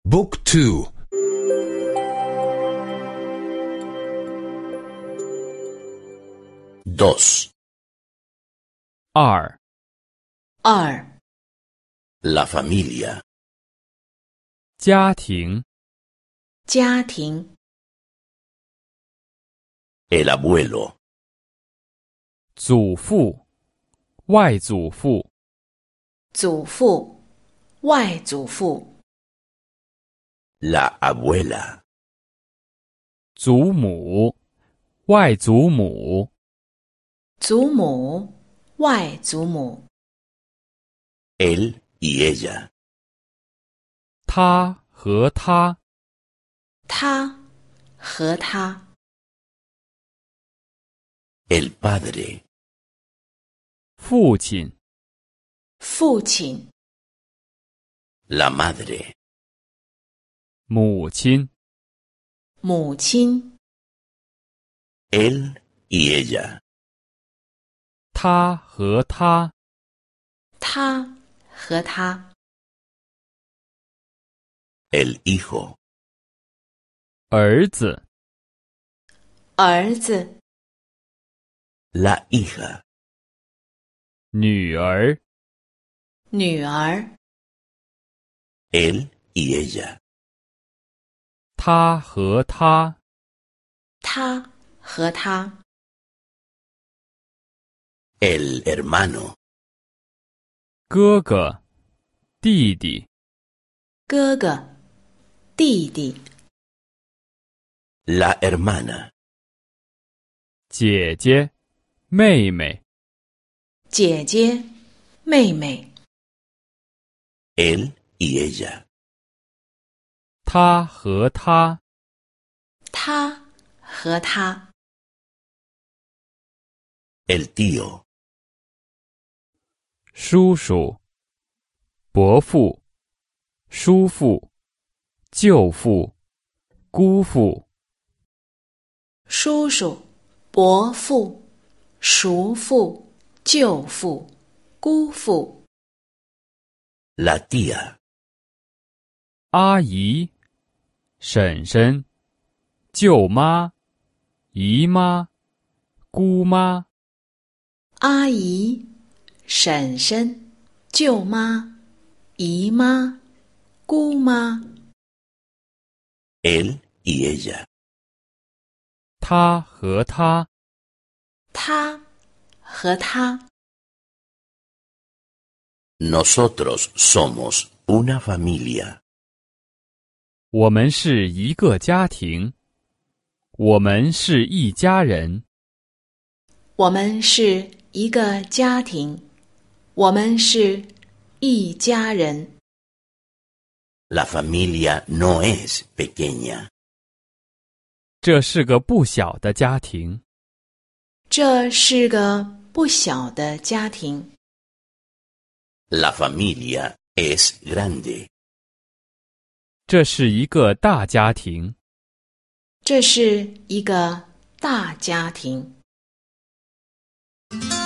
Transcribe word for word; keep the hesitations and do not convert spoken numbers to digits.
Book two. 2. 二二 La familia. 家庭家庭 El abuelo. 祖父外祖父祖父外祖父 La abuela. 祖母外祖母祖母外祖母 Él y ella. 他和他他和他 El padre. 父亲父亲 La madre. 母亲母亲 Él y ella. 他和他他和他 El hijo. 儿子儿子 La hija. 女儿女儿 Él y ella. 他和他他和他 El hermano. 哥哥弟弟哥哥弟弟 La hermana. 姐姐妹妹姐姐妹妹 Él y ella. 他和他他和他 El tío. 叔叔伯父叔父舅父姑父叔叔伯父叔父舅父姑父 La tía. 阿姨婶婶舅妈姨妈姑妈阿姨婶婶舅妈姨妈姑妈 Él y ella. 他和他他和他 Nosotros somos una familia. 我们是一个家庭我们是一家人我们是一个家庭我们是一家人 La familia no es pequeña. 这是个不小的家庭这是个不小的家庭 La familia es grande. 这是一个大家庭这是一个大家庭。